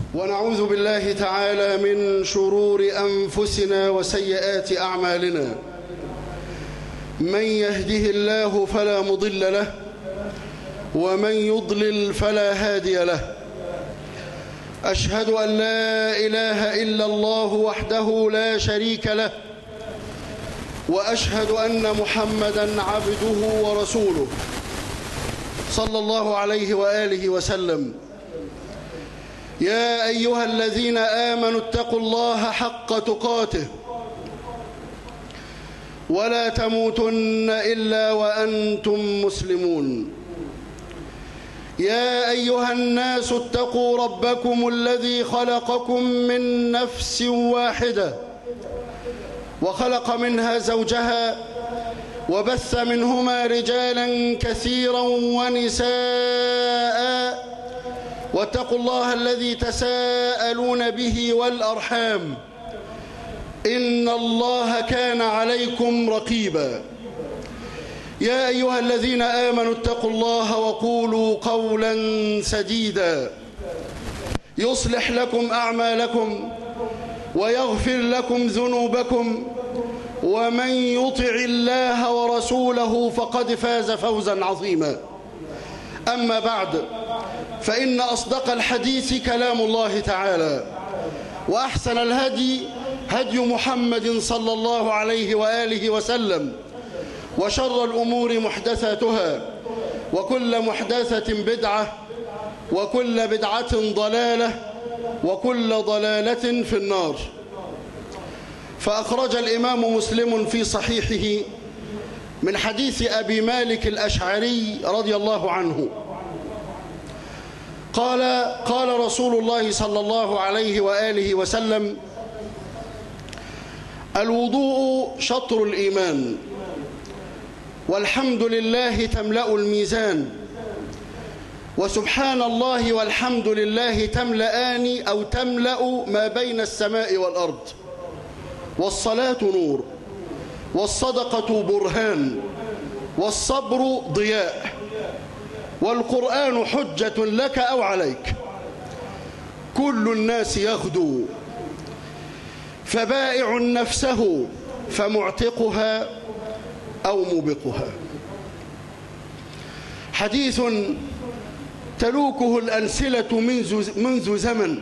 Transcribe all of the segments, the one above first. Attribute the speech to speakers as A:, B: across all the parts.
A: ونعوذ بالله تعالى من شرور أنفسنا وسيئات أعمالنا. من يهده الله فلا مضل له، ومن يضلل فلا هادي له. أشهد أن لا إله إلا الله وحده لا شريك له، وأشهد أن محمدًا عبده ورسوله صلى الله عليه وآله وسلم. يا أيها الذين آمنوا اتقوا الله حق تقاته ولا تموتن إلا وأنتم مسلمون. يا أيها الناس اتقوا ربكم الذي خلقكم من نفس واحدة وخلق منها زوجها وبث منهما رجالا كثيرا ونساء، واتقوا الله الذي تساءلون به والأرحام، إن الله كان عليكم رقيبا. يا أيها الذين آمنوا اتقوا الله وقولوا قولا سديدا يصلح لكم أعمالكم ويغفر لكم ذنوبكم، ومن يطع الله ورسوله فقد فاز فوزا عظيما. أما بعد، فإن أصدق الحديث كلام الله تعالى، وأحسن الهدي هدي محمد صلى الله عليه وآله وسلم، وشر الأمور محدثاتها، وكل محدثة بدعة، وكل بدعة ضلالة، وكل ضلالة في النار. فأخرج الإمام مسلم في صحيحه من حديث أبي مالك الأشعري رضي الله عنه قال رسول الله صلى الله عليه وآله وسلم: الوضوء شطر الإيمان، والحمد لله تملأ الميزان، وسبحان الله والحمد لله تملأان أو تملأ ما بين السماء والأرض، والصلاة نور، والصدقة برهان، والصبر ضياء، والقرآن حجة لك أو عليك. كل الناس يغدو، فبائع نفسه فمعتقها أو موبقها. حديث تلوكه الألسنة منذ زمن،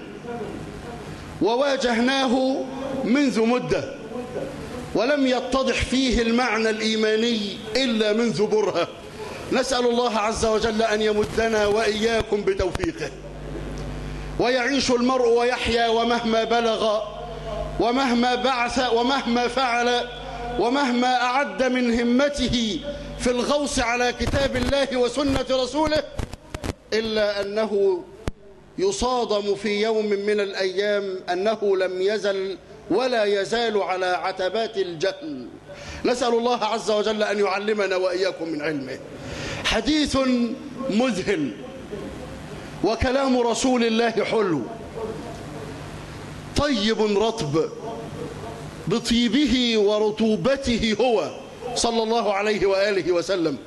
A: وواجهناه منذ مدة، ولم يتضح فيه المعنى الإيماني إلا منذ برهة. نسأل الله عز وجل أن يمدنا وإياكم بتوفيقه. ويعيش المرء ويحيا ومهما بلغ ومهما بعث ومهما فعل ومهما أعد من همته في الغوص على كتاب الله وسنة رسوله، إلا أنه يصادم في يوم من الأيام أنه لم يزل ولا يزال على عتبات الجهل. نسأل الله عز وجل أن يعلمنا وإياكم من علمه. حديث مذهل، وكلام رسول الله حلو طيب رطب بطيبه ورطوبته هو صلى الله عليه وآله وسلم.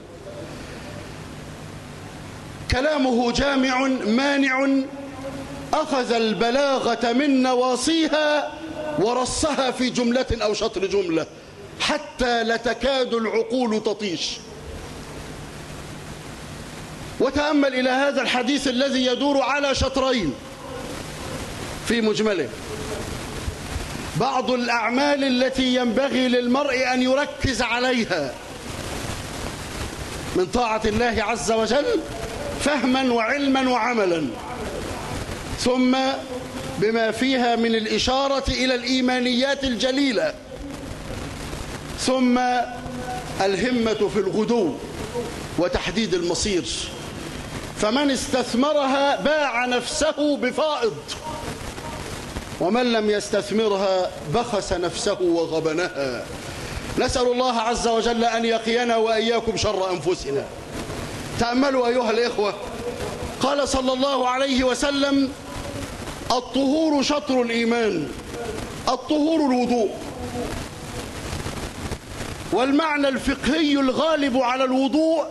A: كلامه جامع مانع، أخذ البلاغة من نواصيها ورصها في جملة أو شطر جملة حتى لتكاد العقول تطيش. وتأمل إلى هذا الحديث الذي يدور على شطرين في مجمله: بعض الأعمال التي ينبغي للمرء أن يركز عليها من طاعة الله عز وجل فهما وعلما وعملا، ثم بما فيها من الإشارة إلى الإيمانيات الجليلة، ثم الهمة في الغدو وتحديد المصير. فمن استثمرها باع نفسه بفائض، ومن لم يستثمرها بخس نفسه وغبنها. نسأل الله عز وجل أن يقينا وإياكم شر أنفسنا. تأملوا أيها الإخوة، قال صلى الله عليه وسلم: الطهور شطر الإيمان. الطهور الوضوء، والمعنى الفقهي الغالب على الوضوء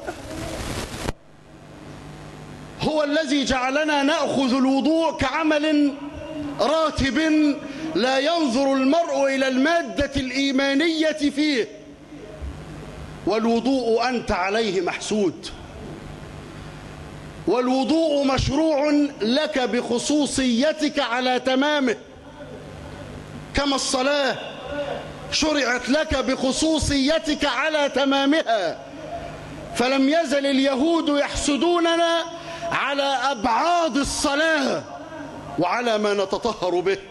A: هو الذي جعلنا نأخذ الوضوء كعمل راتب لا ينظر المرء إلى المادة الإيمانية فيه. والوضوء أنت عليه محسود، والوضوء مشروع لك بخصوصيتك على تمامه، كما الصلاة شرعت لك بخصوصيتك على تمامها. فلم يزل اليهود يحسدوننا على أبعاد الصلاة وعلى ما نتطهر به.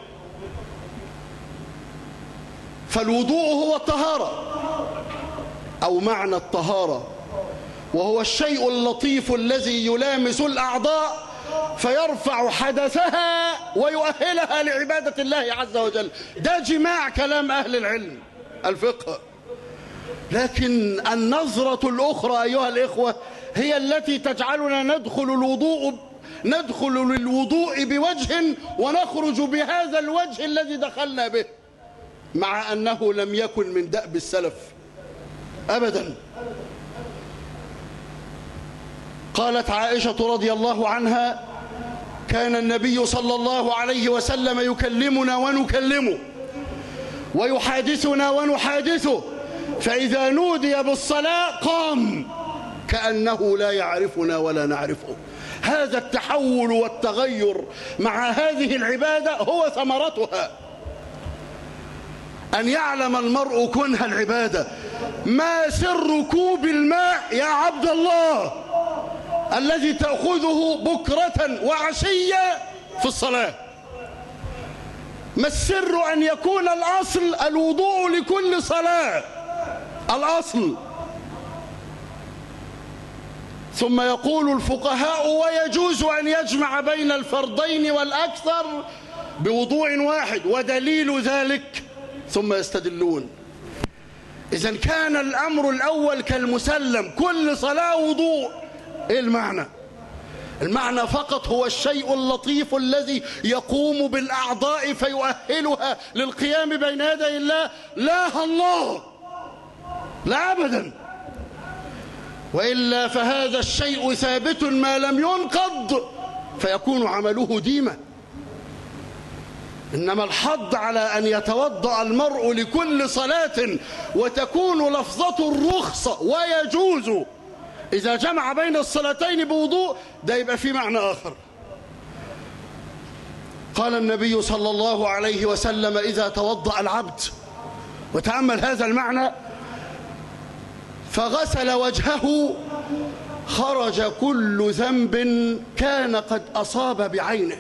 A: فالوضوء هو الطهارة أو معنى الطهارة، وهو الشيء اللطيف الذي يلامس الأعضاء فيرفع حدثها ويؤهلها لعبادة الله عز وجل. ده جماع كلام أهل العلم الفقه. لكن النظرة الأخرى أيها الإخوة هي التي تجعلنا ندخل للوضوء بوجه ونخرج بهذا الوجه الذي دخلنا به، مع أنه لم يكن من دأب السلف أبدا. قالت عائشة رضي الله عنها: كان النبي صلى الله عليه وسلم يكلمنا ونكلمه، ويحادثنا ونحادثه، فإذا نودي بالصلاة قام كأنه لا يعرفنا ولا نعرفه. هذا التحول والتغير مع هذه العبادة هو ثمرتها. أن يعلم المرء كنه العبادة. ما سر كوب الماء يا عبد الله الذي تأخذه بكرة وعشية في الصلاة؟ ما السر أن يكون الأصل الوضوء لكل صلاة، الأصل. ثم يقول الفقهاء: ويجوز أن يجمع بين الفردين والأكثر بوضوء واحد، ودليل ذلك. ثم يستدلون. إذن كان الأمر الأول كالمسلم، كل صلاة وضوء. إيه المعنى؟ المعنى فقط هو الشيء اللطيف الذي يقوم بالأعضاء فيؤهلها للقيام بين يدي الله. لا الله، لا أبدا. وإلا فهذا الشيء ثابت ما لم ينقض فيكون عمله ديما. إنما الحض على أن يتوضأ المرء لكل صلاة وتكون لفظة الرخصة ويجوز إذا جمع بين الصلاتين بوضوء، ده يبقى في معنى آخر. قال النبي صلى الله عليه وسلم: إذا توضأ العبد، وتأمل هذا المعنى، فغسل وجهه خرج كل ذنب كان قد أصاب بعينه.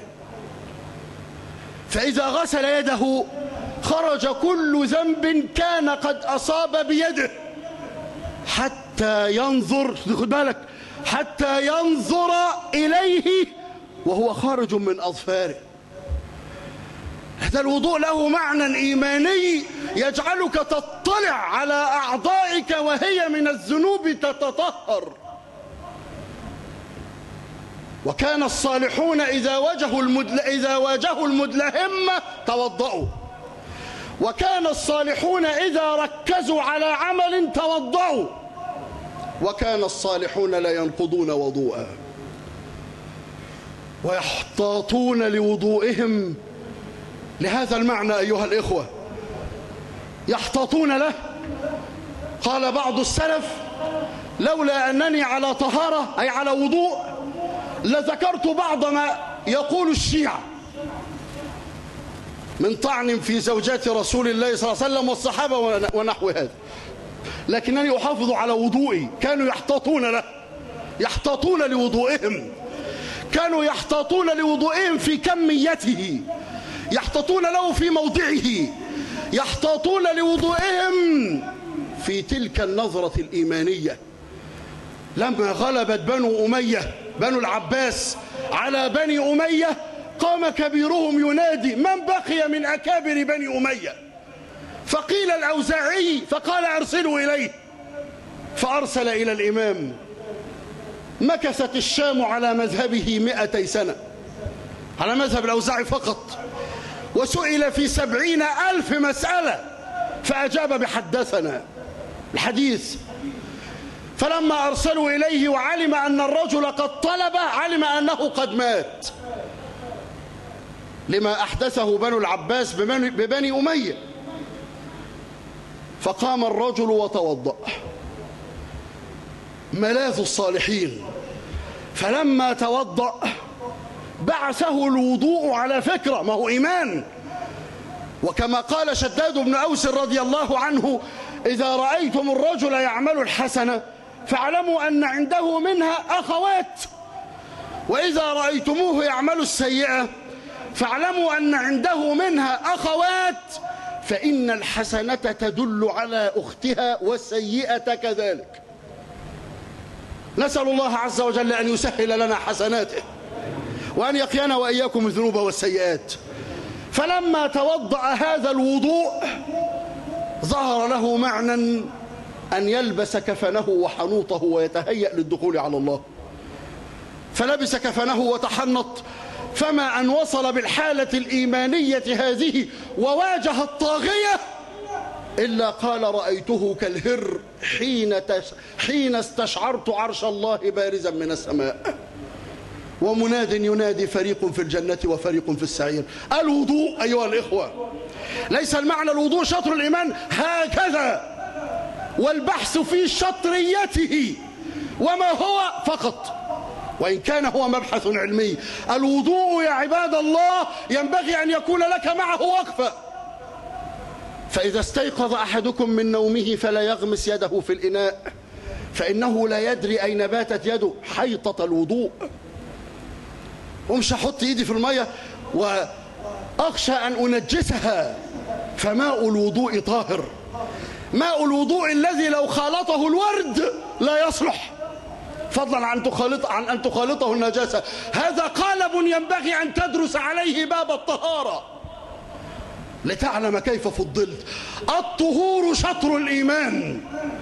A: فإذا غسل يده خرج كل ذنب كان قد أصاب بيده، حتى ينظر، خد بالك، حتى ينظر إليه وهو خارج من أظفاره. هذا الوضوء له معنى إيماني يجعلك تطلع على أعضائك وهي من الذنوب تتطهر. وكان الصالحون إذا واجهوا المدلهمة توضأوا، وكان الصالحون إذا ركزوا على عمل توضأوا، وكان الصالحون لا ينقضون وضوءا ويحتاطون لوضوئهم. لهذا المعنى أيها الإخوة يحتاطون له. قال بعض السلف: لولا أنني على طهارة أي على وضوء لذكرت بعض ما يقول الشيعة من طعن في زوجات رسول الله صلى الله عليه وسلم والصحابة ونحو هذا، لكنني أحافظ على وضوئي. كانوا يحتاطون له، يحتاطون لوضوئهم، كانوا يحتاطون لوضوئهم في كميته، يحتاطون له في موضعه، يحتاطون لوضوئهم في تلك النظرة الإيمانية. لما غلبت بنو أمية، بنو العباس، على بني أمية، قام كبيرهم ينادي: من بقي من أكابر بني أمية؟ فقيل الأوزاعي، فقال: أرسلوا إليه. فأرسل إلى الإمام. مكثت الشام على مذهبه 200 سنة، على مذهب الأوزاعي فقط، وسئل في 70,000 مسألة فأجاب بحدثنا الحديث. فلما أرسلوا إليه وعلم أن الرجل قد طلب، علم أنه قد مات. لما أحدثه بنو العباس ببني أمية. فقام الرجل وتوضأ، ملاذ الصالحين. فلما توضأ بعثه الوضوء على فكرة، ما هو إيمان. وكما قال شداد بن أوس رضي الله عنه: إذا رأيتم الرجل يعمل الحسنة فاعلموا أن عنده منها أخوات، وإذا رأيتموه يعمل السيئة فاعلموا أن عنده منها أخوات، فإن الحسنة تدل على أختها والسيئة كذلك. نسأل الله عز وجل أن يسهل لنا حسناته وأن يقينا وإياكم الذنوب والسيئات. فلما توضأ هذا الوضوء ظهر له معنى أن يلبس كفنه وحنوطه ويتهيأ للدخول على الله. فلبس كفنه وتحنط، فما أن وصل بالحالة الإيمانية هذه وواجه الطاغية إلا قال: رأيته كالهر حين استشعرت عرش الله بارزا من السماء، ومناد ينادي: فريق في الجنة وفريق في السعير. الوضوء أيها الإخوة ليس المعنى الوضوء شطر الإيمان هكذا، والبحث في شطريته وما هو فقط، وإن كان هو مبحث علمي. الوضوء يا عباد الله ينبغي أن يكون لك معه وقفة. فإذا استيقظ أحدكم من نومه فلا يغمس يده في الإناء، فإنه لا يدري أين باتت يده، حيطة الوضوء. ومش هحط إيدي في المية وأخشى أن أنجسها، فماء الوضوء طاهر، ماء الوضوء الذي لو خالطه الورد لا يصلح، فضلا عن أن تخالطه النجاسة. هذا قالب ينبغي أن تدرس عليه باب الطهارة لتعلم كيف فضلت. الطهور شطر الإيمان.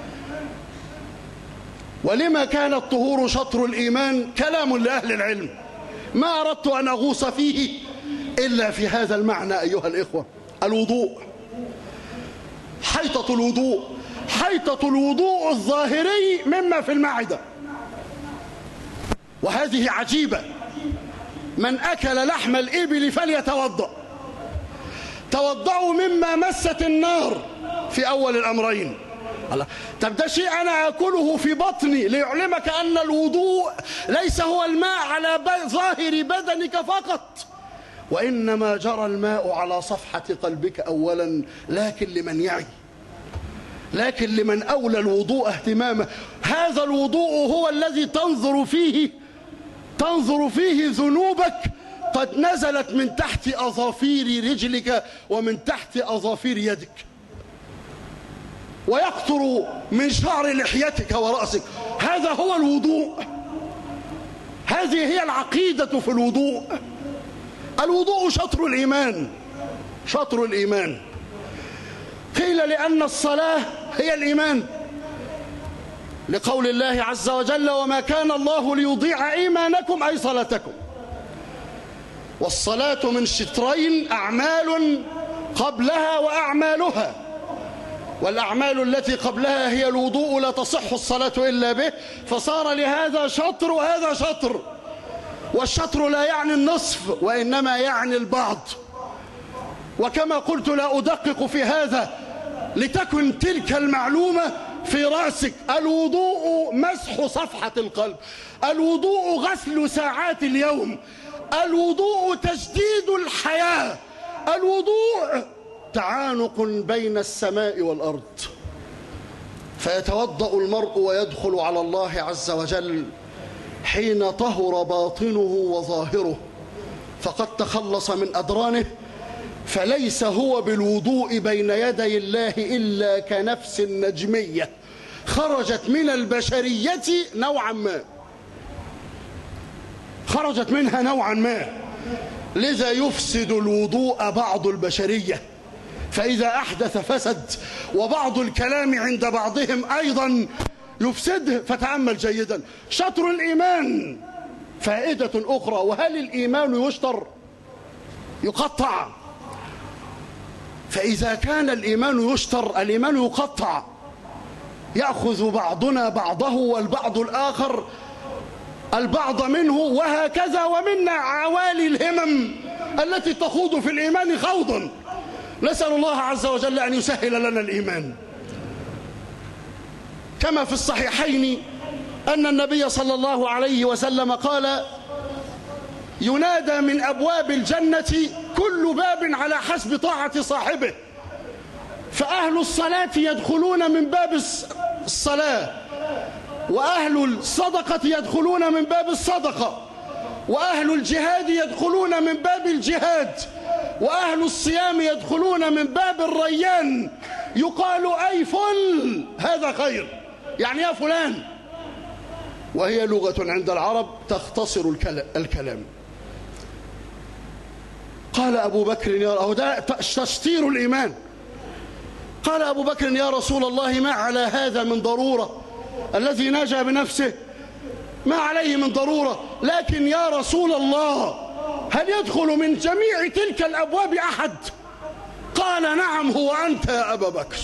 A: ولما كان الطهور شطر الإيمان كلام لأهل العلم، ما أردت أن أغوص فيه إلا في هذا المعنى أيها الإخوة. الوضوء، حيطة الوضوء، حيطة الوضوء الظاهري مما في المعدة، وهذه عجيبة. من أكل لحم الإبل فليتوضأ. توضأوا مما مست النار في أول الأمرين. الله، طب ده شيء أنا أكله في بطني ليعلمك أن الوضوء ليس هو الماء على ظاهر بدنك فقط، وإنما جرى الماء على صفحة قلبك أولا، لكن لمن يعي، لكن لمن أولى الوضوء اهتمامه. هذا الوضوء هو الذي تنظر فيه ذنوبك قد نزلت من تحت أظافير رجلك ومن تحت أظافير يدك، ويقطر من شعر لحيتك ورأسك. هذا هو الوضوء، هذه هي العقيدة في الوضوء. الوضوء شطر الإيمان، شطر الإيمان. قيل لأن الصلاة هي الإيمان، لقول الله عز وجل: وما كان الله ليضيع إيمانكم أي صلاتكم. والصلاة من شطرين: أعمال قبلها وأعمالها. والأعمال التي قبلها هي الوضوء، لا تصح الصلاة إلا به، فصار لهذا شطر وهذا شطر. والشطر لا يعني النصف، وإنما يعني البعض. وكما قلت لا أدقق في هذا لتكن تلك المعلومة في رأسك: الوضوء مسح صفحة القلب، الوضوء غسل ساعات اليوم، الوضوء تجديد الحياة، الوضوء تعانق بين السماء والأرض. فيتوضأ المرء ويدخل على الله عز وجل حين طهر باطنه وظاهره، فقد تخلص من أدرانه، فليس هو بالوضوء بين يدي الله إلا كنفس نجمية خرجت من البشرية نوعا ما، خرجت منها نوعا ما. لذا يفسد الوضوء بعض البشرية، فإذا أحدث فسد، وبعض الكلام عند بعضهم أيضا يفسده، فتأمل جيدا. شطر الإيمان فائدة أخرى. وهل الإيمان يشطر؟ يقطع. فإذا كان الإيمان يشطر، الإيمان يقطع، يأخذ بعضنا بعضه والبعض الآخر البعض منه، وهكذا. ومنا عوالي الهمم التي تخوض في الإيمان خوضا. نسأل الله عز وجل أن يسهل لنا الإيمان. كما في الصحيحين أن النبي صلى الله عليه وسلم قال: ينادى من أبواب الجنة كل باب على حسب طاعة صاحبه، فأهل الصلاة يدخلون من باب الصلاة، وأهل الصدقة يدخلون من باب الصدقة، وأهل الجهاد يدخلون من باب الجهاد، وأهل الصيام يدخلون من باب الريان. يقال: أي فل، هذا خير، يعني يا فلان، وهي لغة عند العرب تختصر الكلام. قال أبو بكر: أهو ده تشطير الإيمان. قال أبو بكر: يا رسول الله، ما على هذا من ضرورة، الذي نجا بنفسه ما عليه من ضرورة، لكن يا رسول الله، هل يدخل من جميع تلك الأبواب أحد؟ قال: نعم، هو أنت يا أبا بكر.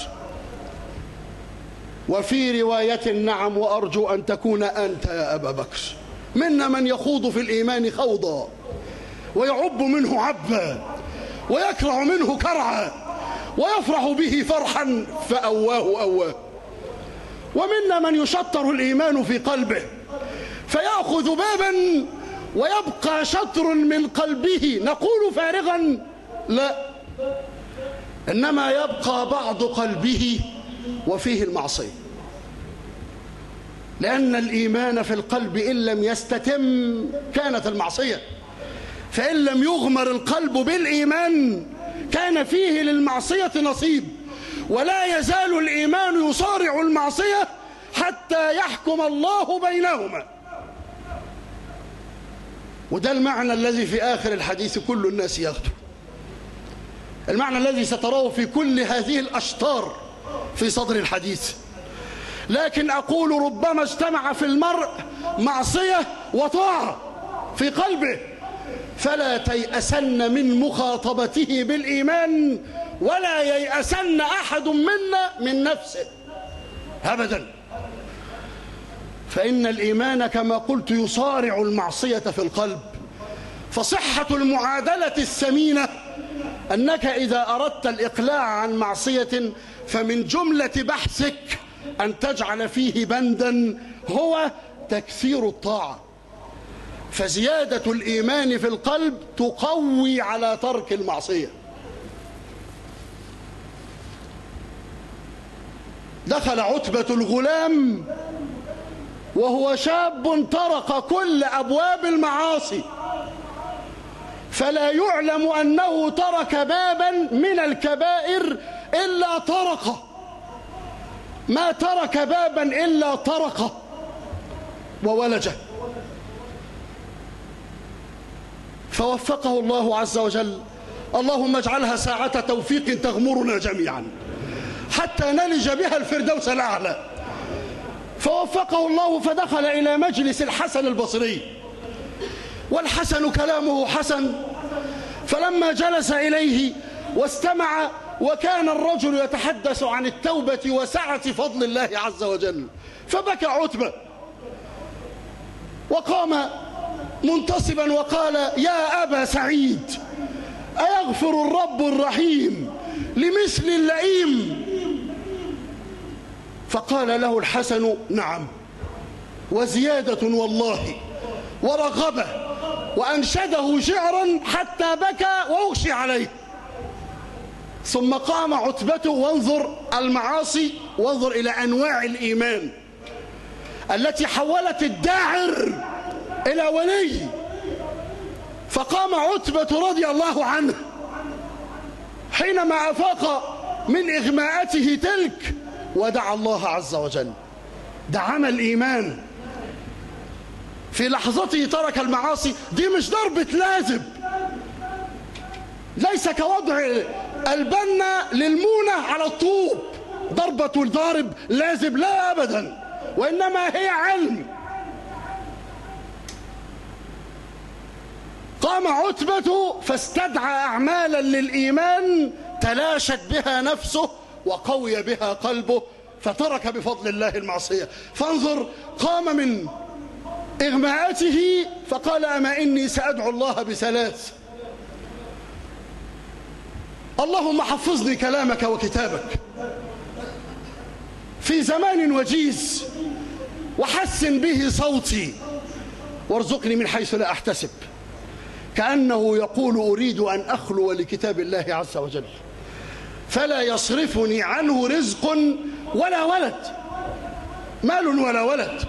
A: وفي رواية: نعم، وأرجو أن تكون أنت يا أبا بكر. منا من يخوض في الإيمان خوضا، ويعب منه عبا، ويكرع منه كرعا، ويفرح به فرحا فأواه أواه. ومنا من يشطر الإيمان في قلبه، فيأخذ بابا ويبقى شطر من قلبه، نقول فارغا؟ لا، إنما يبقى بعض قلبه وفيه المعصية، لأن الإيمان في القلب إن لم يستتم كانت المعصية، فإن لم يغمر القلب بالإيمان كان فيه للمعصية نصيب، ولا يزال الإيمان يصارع المعصية حتى يحكم الله بينهما. وده المعنى الذي في آخر الحديث كل الناس ياخده، المعنى الذي ستراه في كل هذه الأشطار في صدر الحديث. لكن أقول: ربما اجتمع في المرء معصية وطاعة في قلبه، فلا تيأسن من مخاطبته بالإيمان، ولا ييأسن أحد منا من نفسه أبدا، فإن الإيمان كما قلت يصارع المعصية في القلب. فصحة المعادلة السمينة أنك إذا أردت الإقلاع عن معصية فمن جملة بحثك أن تجعل فيه بندا هو تكثير الطاعة، فزيادة الإيمان في القلب تقوي على ترك المعصية. دخل عتبة الغلام وهو شاب طرق كل أبواب المعاصي، فلا يعلم أنه ترك بابا من الكبائر إلا طرقه، ما ترك بابا إلا طرقه وولجه. فوفقه الله عز وجل، اللهم اجعلها ساعة توفيق تغمرنا جميعا حتى نلج بها الفردوس الأعلى. فوفقه الله فدخل إلى مجلس الحسن البصري، والحسن كلامه حسن، فلما جلس إليه واستمع وكان الرجل يتحدث عن التوبة وسعة فضل الله عز وجل، فبكى عتبة وقام منتصبا وقال: يا أبا سعيد، أيغفر الرب الرحيم لمثل اللئيم؟ فقال له الحسن: نعم، وزيادة والله، ورغبه، وأنشده شعرا حتى بكى وأغشي عليه. ثم قام عتبة، وانظر المعاصي، وانظر إلى أنواع الإيمان التي حولت الداعر إلى ولي. فقام عتبة رضي الله عنه حينما أفاق من إغماءته تلك ودعا الله عز وجل، ده عمل إيمان. في لحظته ترك المعاصي، دي مش ضربة لازب، ليس كوضع البنة للمونة على الطوب، ضربة الضارب لازب، لا أبدا، وإنما هي علم. قام عتبة فاستدعى أعمالا للإيمان تلاشت بها نفسه وقوي بها قلبه، فترك بفضل الله المعصية. فانظر، قام من إغماءته فقال: أما إني سأدعو الله بثلاث، اللهم حفظني كلامك وكتابك في زمان وجيز، وحسن به صوتي، وارزقني من حيث لا أحتسب، كأنه يقول أريد أن أخلو لكتاب الله عز وجل، فلا يصرفني عنه رزق ولا ولد، مال ولا ولد.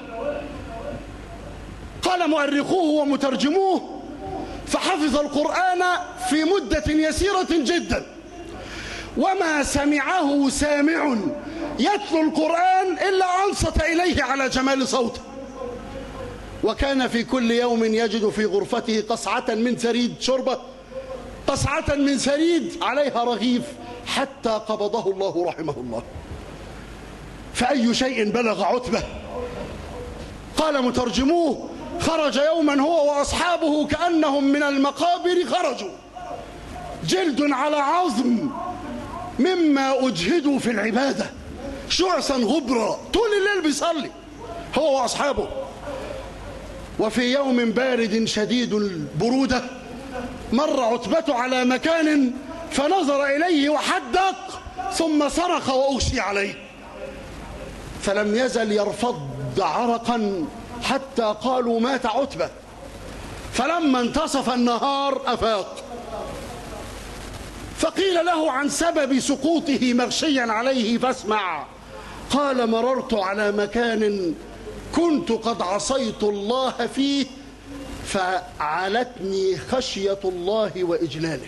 A: قال مؤرخوه ومترجموه: فحفظ القرآن في مدة يسيرة جدا، وما سمعه سامع يتلو القرآن إلا أنصت إليه على جمال صوته، وكان في كل يوم يجد في غرفته قصعة من ثريد شربة، قصعة من ثريد عليها رغيف، حتى قبضه الله رحمه الله. فأي شيء بلغ عتبة؟ قال مترجموه: خرج يوما هو وأصحابه كأنهم من المقابر خرجوا، جلد على عظم مما أجهدوا في العبادة، شعثا غبرا، طول الليل بيصلي هو وأصحابه. وفي يوم بارد شديد البرودة مر عتبة على مكان فنظر إليه وحدق، ثم صرخ وأغشي عليه، فلم يزل يرفض عرقا حتى قالوا مات عتبة. فلما انتصف النهار أفاق، فقيل له عن سبب سقوطه مغشيا عليه فاسمع. قال: مررت على مكان كنت قد عصيت الله فيه، فعلتني خشية الله وإجلاله،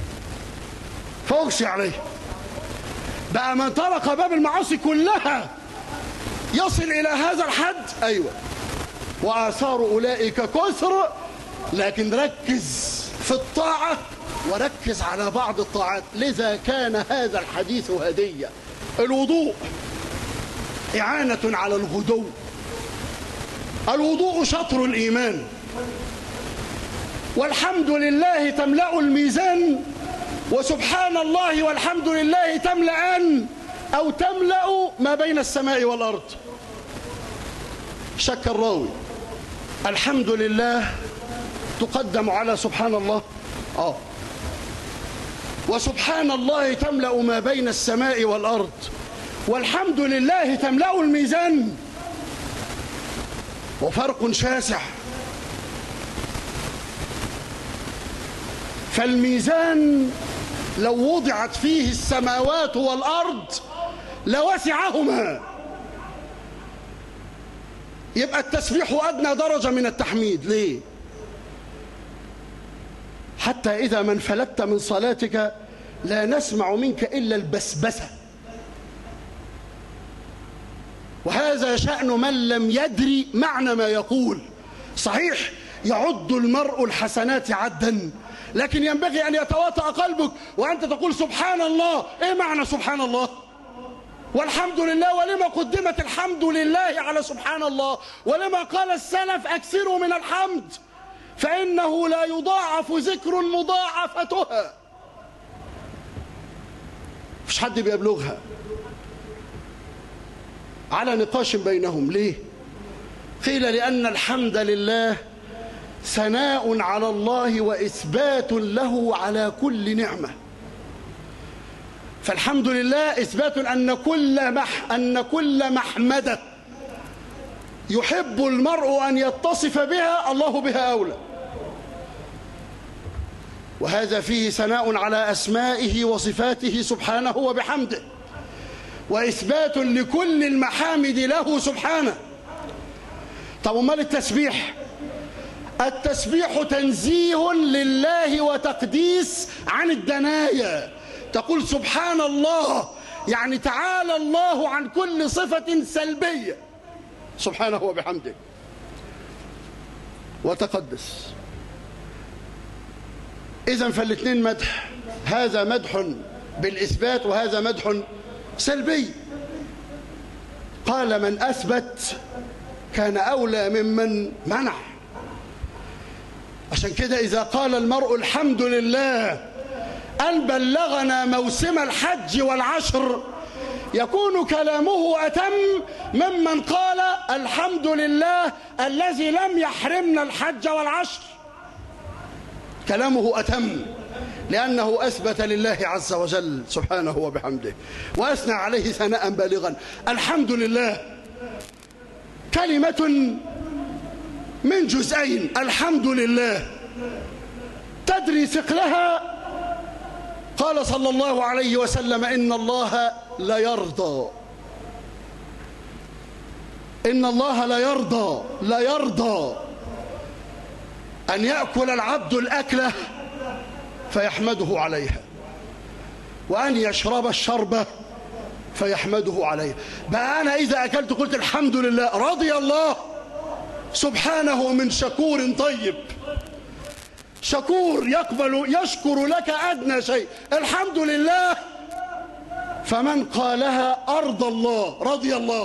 A: فأغشي عليه. بقى من طرق باب المعاصي كلها يصل إلى هذا الحد. أيوة، وآثار أولئك كثر، لكن ركز في الطاعة وركز على بعض الطاعات. لذا كان هذا الحديث هدية. الوضوء إعانة على الغدو، الوضوء شطر الإيمان، والحمد لله تملأ الميزان، وسبحان الله والحمد لله تملأان أو تملأ ما بين السماء والأرض. شك الراوي: الحمد لله تقدم على سبحان الله؟ وسبحان الله تملأ ما بين السماء والأرض، والحمد لله تملأ الميزان، وفرق شاسع. فالميزان لو وضعت فيه السماوات والأرض لوسعهما. يبقى التسبيح أدنى درجة من التحميد. ليه؟ حتى إذا ما انفلت من صلاتك لا نسمع منك إلا البسبسة. وهذا شأن من لم يدري معنى ما يقول. صحيح يعد المرء الحسنات عدا، لكن ينبغي أن يتواطأ قلبك وأنت تقول سبحان الله. إيه معنى سبحان الله؟ والحمد لله؟ ولما قدمت الحمد لله على سبحان الله؟ ولما قال السلف: أكثروا من الحمد فإنه لا يضاعف ذكر مضاعفتها. مفيش حد بيبلغها. على نقاش بينهم. ليه؟ قيل: لأن الحمد لله ثناء على الله وإثبات له على كل نعمة. فالحمد لله إثبات أن كل محمدة يحب المرء أن يتصف بها الله بها أولى، وهذا فيه ثناء على أسمائه وصفاته سبحانه وبحمده، وإثبات لكل المحامد له سبحانه. طب أمال التسبيح؟ التسبيح تنزيه لله وتقديس عن الدنايا. تقول سبحان الله، يعني تعالى الله عن كل صفة سلبية سبحانه وبحمده، وتقدس. إذن فالاثنين مدح، هذا مدح بالإثبات وهذا مدح سلبي. قال: من أثبت كان أولى ممن منع. عشان كده إذا قال المرء الحمد لله أن بلغنا موسم الحج والعشر، يكون كلامه أتم ممن قال الحمد لله الذي لم يحرمنا الحج والعشر. كلامه أتم. لأنه أثبت لله عز وجل سبحانه وبحمده وأثنى عليه ثناء بالغا. الحمد لله كلمة من جزئين، الحمد لله تدري ثقلها. قال صلى الله عليه وسلم: إن الله لا يرضى، إن الله لا يرضى أن يأكل العبد الأكلة فيحمده عليها، وأن يشرب الشربة فيحمده عليها. بقى أنا إذا أكلت قلت الحمد لله، رضي الله سبحانه من شكور طيب، شكور يقبل يشكر لك أدنى شيء، الحمد لله. فمن قالها أرضى الله، رضي الله.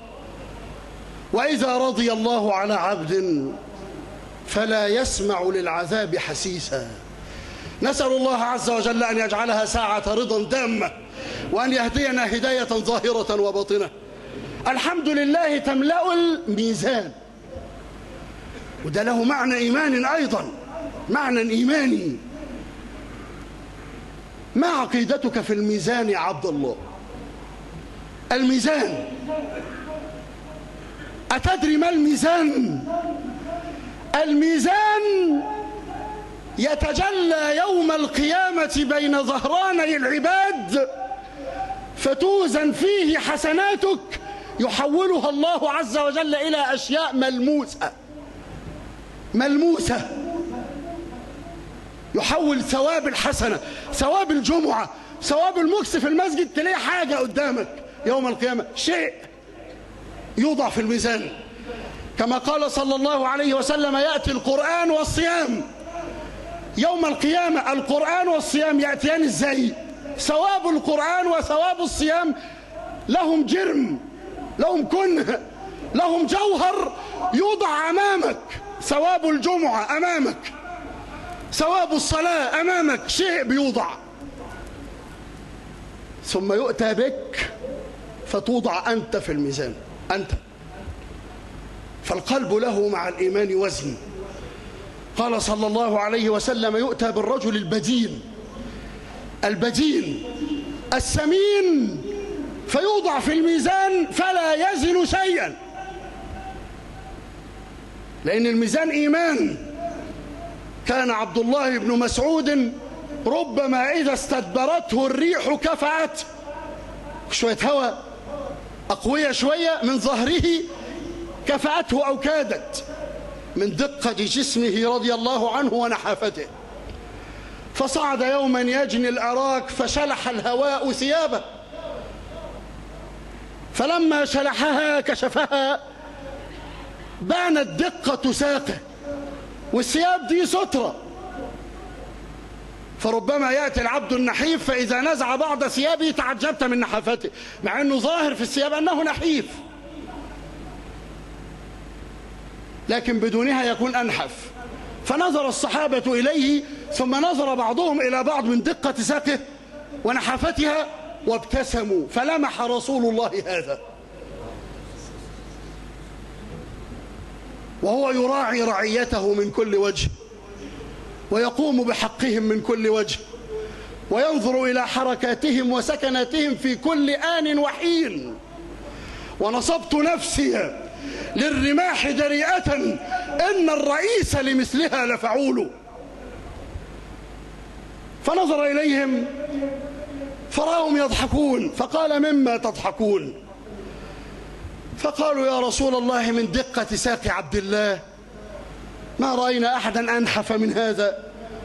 A: وإذا رضي الله على عبد فلا يسمع للعذاب حسيسا. نسأل الله عز وجل أن يجعلها ساعة رضا تامة، وأن يهدينا هداية ظاهرة وباطنة. الحمد لله تملأ الميزان، وده له معنى إيماني أيضا، معنى إيماني. ما عقيدتك في الميزان يا عبد الله؟ الميزان، أتدري ما الميزان؟ الميزان يتجلى يوم القيامة بين ظهراني العباد، فتوزن فيه حسناتك يحولها الله عز وجل إلى أشياء ملموسة. يحول ثواب الحسنة، ثواب الجمعة، ثواب المكث في المسجد، تلاقي حاجة قدامك يوم القيامة، شيء يوضع في الميزان. كما قال صلى الله عليه وسلم: يأتي القرآن والصيام يوم القيامة. القرآن والصيام يأتيان ازاي؟ ثواب القرآن وثواب الصيام لهم جرم، لهم كنه، لهم جوهر يوضع أمامك. ثواب الجمعة أمامك، ثواب الصلاة أمامك، شيء بيوضع، ثم يؤتى بك فتوضع أنت في الميزان، أنت. فالقلب له مع الإيمان وزن. قال صلى الله عليه وسلم: يؤتى بالرجل البدين السمين فيوضع في الميزان فلا يزن شيئا، لأن الميزان إيمان. كان عبد الله بن مسعود ربما إذا استدبرته الريح كفأت، شوية هواء أقوية شوية من ظهره كفأته أو كادت، من دقة جسمه رضي الله عنه ونحافته. فصعد يوما يجني الأراك فشلح الهواء ثيابه، فلما شلحها كشفها بانت دقة ساقه، والثياب دي سترة. فربما يأتي العبد النحيف فإذا نزع بعض ثيابه تعجبت من نحافته، مع أنه ظاهر في الثياب أنه نحيف، لكن بدونها يكون أنحف. فنظر الصحابة إليه، ثم نظر بعضهم إلى بعض من دقة ساقه ونحافتها وابتسموا، فلمح رسول الله هذا وهو يراعي رعيته من كل وجه، ويقوم بحقهم من كل وجه، وينظر إلى حركاتهم وسكناتهم في كل آن وحين. ونصبت نفسي للرماح جريئة، إن الرئيس لمثلها لفعول. فنظر إليهم فرأهم يضحكون، فقال: مما تضحكون؟ فقالوا: يا رسول الله من دقة ساق عبد الله ما رأينا أحدا أنحف من هذا.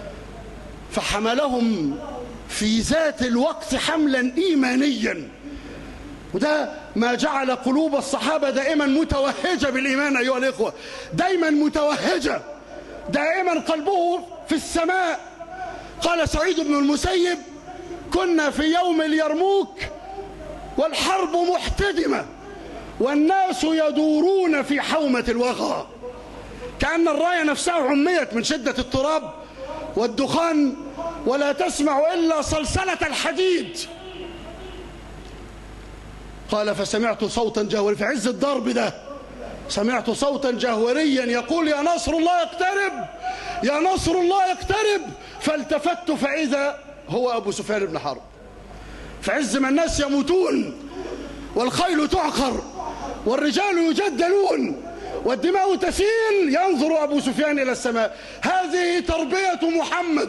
A: فحملهم في ذات الوقت حملا إيمانيا، وده ما جعل قلوب الصحابة دائما متوهجة بالإيمان أيها الإخوة، دائما متوهجة، دائما قلبه في السماء. قال سعيد بن المسيب: كنا في يوم اليرموك والحرب محتدمة والناس يدورون في حومة الوغى، كأن الراية نفسها عميت من شدة التراب والدخان، ولا تسمع إلا صلصلة الحديد. قال: فسمعت صوتا جهورا في عز الضرب ده، سمعت صوتا جهوريا يقول يا نصر الله اقترب، يا نصر الله اقترب. فالتفت فإذا هو أبو سفيان بن حرب في عز ما الناس يموتون والخيل تعقر والرجال يجدلون والدماء تسيل، ينظر أبو سفيان إلى السماء. هذه تربية محمد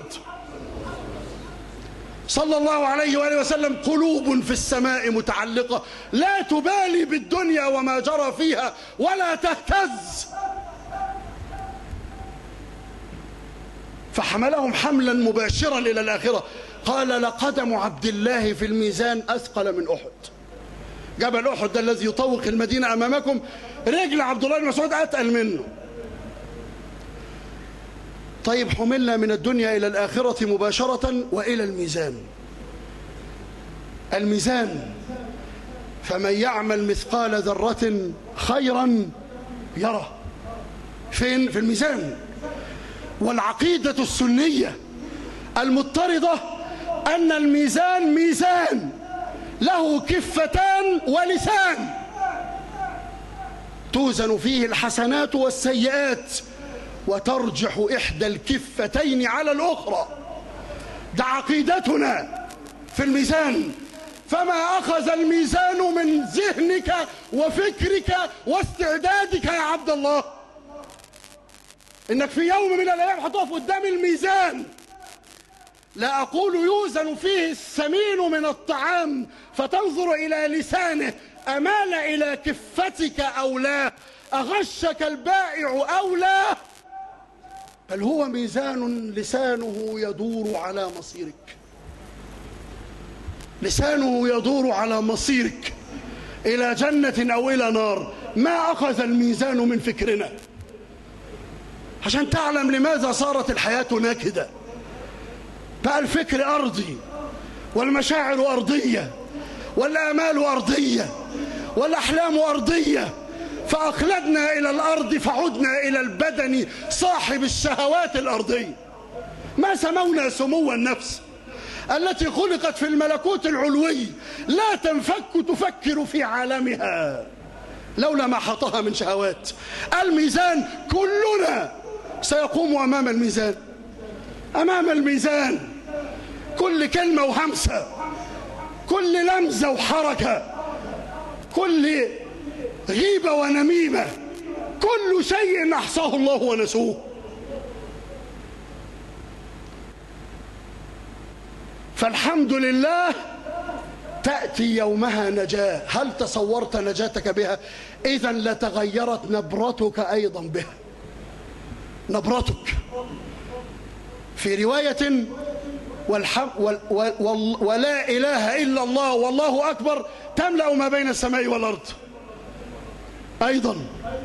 A: صلى الله عليه وآله وسلم. قلوب في السماء متعلقة لا تبالي بالدنيا وما جرى فيها ولا تهتز. فحملهم حملا مباشرا إلى الآخرة. قال لقدم عبد الله في الميزان أثقل من أحد. جبل أحد ده الذي يطوق المدينة أمامكم، رجل عبد الله بن مسعود أتقل منه. طيب حملنا من الدنيا إلى الآخرة مباشرة وإلى الميزان. الميزان فمن يعمل مثقال ذرة خيرا يره. فين؟ في الميزان. والعقيدة السنية المضطردة أن الميزان ميزان له كفتان ولسان توزن فيه الحسنات والسيئات وترجح إحدى الكفتين على الأخرى. ده عقيدتنا في الميزان. فما أخذ الميزان من ذهنك وفكرك واستعدادك يا عبد الله، إنك في يوم من الأيام هتقف قدام الميزان، لا أقول يوزن فيه السمين من الطعام فتنظر إلى لسانه أمال إلى كفتك أو لا، أغشك البائع أو لا، بل هو ميزان لسانه يدور على مصيرك. لسانه يدور على مصيرك إلى جنة أو إلى نار. ما أخذ الميزان من فكرنا عشان تعلم لماذا صارت الحياة ناكدة. بقى الفكر أرضي والمشاعر أرضية والآمال أرضية والأحلام أرضية، فأخلدنا إلى الأرض فعدنا إلى البدن صاحب الشهوات الأرضية. ما سمونا سمو النفس التي خلقت في الملكوت العلوي لا تنفك تفكر في عالمها لولا ما حطها من شهوات. الميزان كلنا سيقوم أمام الميزان، أمام الميزان. كل كلمة وهمسة، كل لمزة وحركة، كل غيبة ونميمة، كل شيء أحصاه الله ونسوه. فالحمد لله تأتي يومها نجاة. هل تصورت نجاتك بها؟ إذا لتغيرت نبرتك أيضا بها. نبرتك في رواية ولا إله إلا الله والله أكبر تملأ ما بين السماء والأرض أيضا.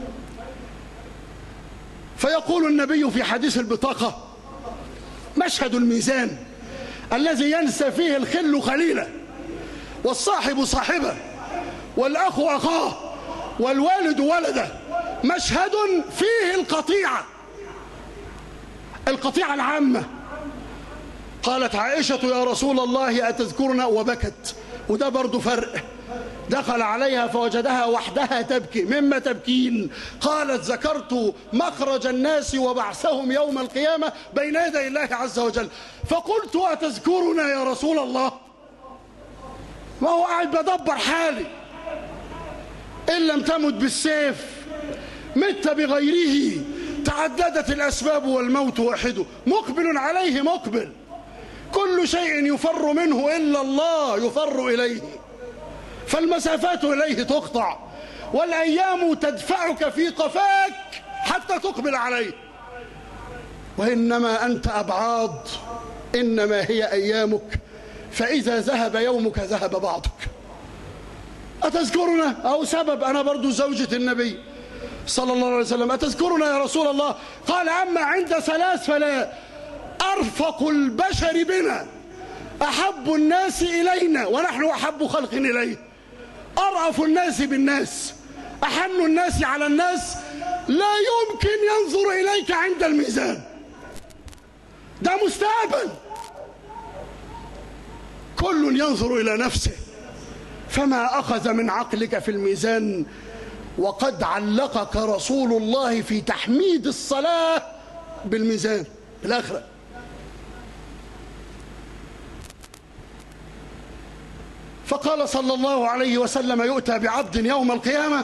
A: فيقول النبي في حديث البطاقة: مشهد الميزان الذي ينسى فيه الخل خليله والصاحب صاحبه والأخ أخاه والوالد ولده، مشهد فيه القطيعة العامة. قالت عائشة: يا رسول الله أتذكرنا؟ وبكت. وده برضو فرق. دخل عليها فوجدها وحدها تبكي. مما تبكين؟ قالت: ذكرت مخرج الناس وبعثهم يوم القيامة بين يدي الله عز وجل، فقلت: أتذكرنا يا رسول الله؟ ما هو قاعد بدبر حالي. إن لم تمت بالسيف مت بغيره، تعددت الأسباب والموت واحد، مقبل عليه مقبل. كل شيء يفر منه إلا الله يفر إليه، فالمسافات إليه تقطع، والأيام تدفعك في قفاك حتى تقبل عليه. وإنما أنت أبعاض، إنما هي أيامك، فإذا ذهب يومك ذهب بعضك. أتذكرنا؟ أو سبب أنا برضو زوجة النبي صلى الله عليه وسلم: أتذكرنا يا رسول الله؟ قال: أما عند ثلاث فلا. أرفق البشر بنا، أحب الناس إلينا ونحن أحب خلق إليه، أرأف الناس بالناس، أحن الناس على الناس، لا يمكن ينظر إليك عند الميزان. ده مستقبل. كل ينظر إلى نفسه، فما أخذ من عقلك في الميزان وقد علقك رسول الله في تحميد الصلاة بالميزان بالآخرة. فقال صلى الله عليه وسلم: يؤتى بعبد يوم القيامة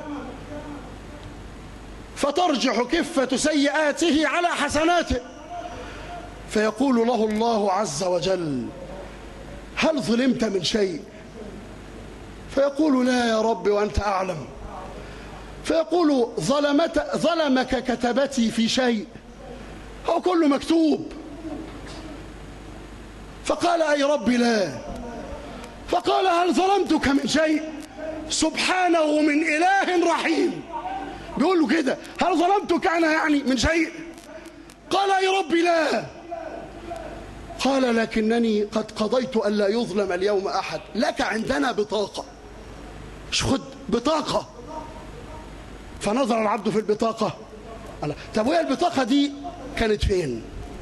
A: فترجح كفة سيئاته على حسناته، فيقول له الله عز وجل: هل ظلمت من شيء؟ فيقول: لا يا رب وأنت أعلم. فيقول: ظلمك كتبتي في شيء؟ هو كله مكتوب. فقال: أي رب لا. فقال: هل ظلمتك من شيء؟ سبحانه من إله رحيم. بيقول له كده: هل ظلمتك أنا يعني من شيء؟ قال: أي رب لا. قال: لكنني قد قضيت ألا يظلم اليوم أحد، لك عندنا بطاقة، خد بطاقة. فنظر العبد في البطاقة. طب وهي البطاقة دي كانت فين؟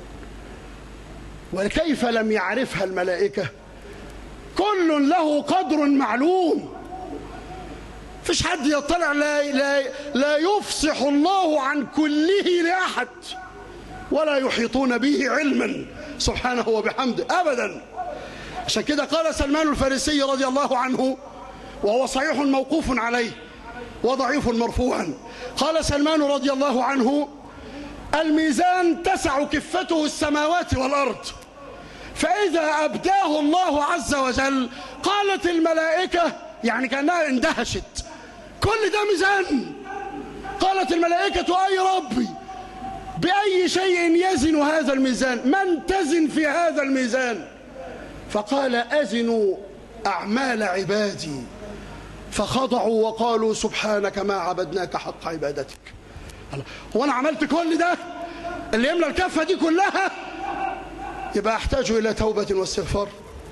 A: وكيف لم يعرفها الملائكة؟ كل له قدر معلوم، فيش حد يطلع، لا يفصح الله عن كله لأحد، ولا يحيطون به علما سبحانه وبحمده أبدا. عشان كده قال سلمان الفارسي رضي الله عنه، وهو صحيح موقوف عليه وضعيف مرفوعا، قال سلمان رضي الله عنه: الميزان تسع كفته السماوات والأرض، فإذا أبداه الله عز وجل قالت الملائكة، يعني كأنها اندهشت، كل ده ميزان. قالت الملائكة: أي ربي، بأي شيء يزن هذا الميزان؟ من تزن في هذا الميزان؟ فقال: أزنوا أعمال عبادي. فخضعوا وقالوا: سبحانك ما عبدناك حق عبادتك. هو أنا عملت كل ده اللي يملى الكفة دي كلها؟ يبقى أحتاج إلى توبة واستغفار.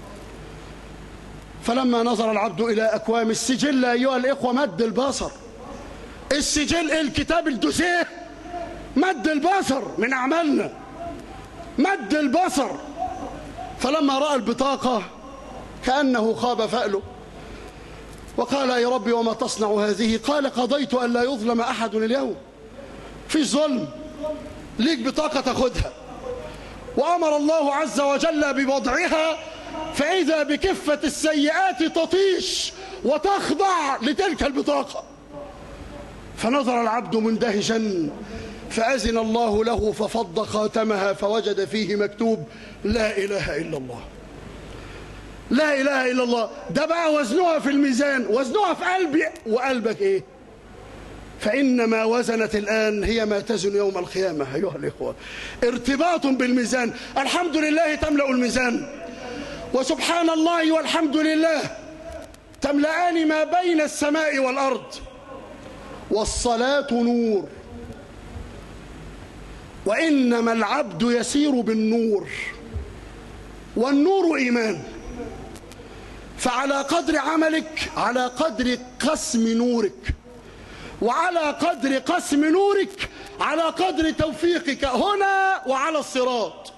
A: فلما نظر العبد إلى أكوام السجل أيها الإخوة، مد البصر، السجل الكتاب الدوسيه، مد البصر من أعمالنا، مد البصر. فلما رأى البطاقة كأنه خاب فأله، وقال: يا ربي وما تصنع هذه؟ قال: قضيت أن لا يظلم أحد اليوم، فيش ظلم، ليك بطاقة تاخدها. وأمر الله عز وجل بوضعها، فإذا بكفة السيئات تطيش وتخضع لتلك البطاقة. فنظر العبد مندهشا، فأذن الله له ففض خاتمها فوجد فيه مكتوب: لا إله إلا الله. لا إله إلا الله. ده بقى وزنها في الميزان، وزنها في قلبي وقلبك إيه؟ فإنما وزنت الآن هي ما تزن يوم القيامة أيها الإخوة. ارتباط بالميزان. الحمد لله تملأ الميزان، وسبحان الله والحمد لله تملأان ما بين السماء والأرض. والصلاة نور، وإنما العبد يسير بالنور، والنور إيمان. فعلى قدر عملك على قدر قسم نورك، وعلى قدر قسم نورك على قدر توفيقك هنا وعلى الصراط.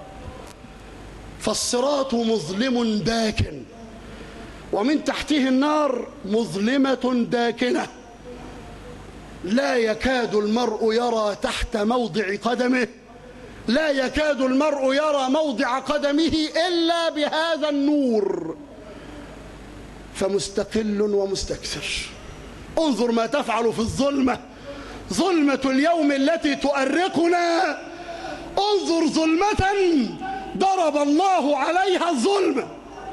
A: فالصراط مظلم داكن، ومن تحته النار مظلمة داكنة، لا يكاد المرء يرى تحت موضع قدمه، لا يكاد المرء يرى موضع قدمه إلا بهذا النور، فمستقل ومستكثر. انظر ما تفعل في الظلمة، ظلمة اليوم التي تؤرقنا. انظر ظلمة ضرب الله عليها الظلمة،